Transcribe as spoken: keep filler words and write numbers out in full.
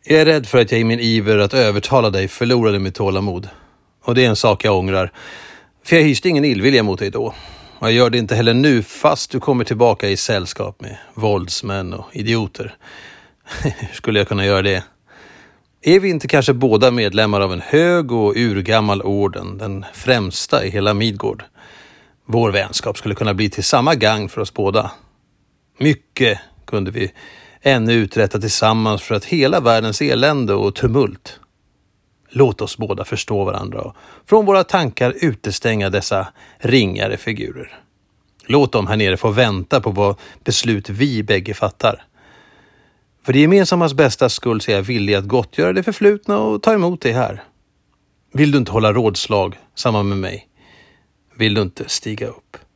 Jag är rädd för att jag i min iver att övertala dig förlorade mitt tålamod. Och det är en sak jag ångrar. För jag hyste ingen illvilja mot dig då. Och jag gör det inte heller nu fast du kommer tillbaka i sällskap med våldsmän och idioter. Hur skulle jag kunna göra det? Är vi inte kanske båda medlemmar av en hög och urgammal orden, den främsta i hela Midgård? Vår vänskap skulle kunna bli till samma gang för oss båda. Mycket kunde vi ännu uträtta tillsammans för att hela världens elände och tumult. Låt oss båda förstå varandra och från våra tankar utestänga dessa ringare figurer. Låt dem här nere få vänta på vad beslut vi bägge fattar. För det gemensammas bästa skull så är jag villig att gottgöra det förflutna och ta emot det här. Vill du inte hålla rådslag samman med mig? Vill du inte stiga upp?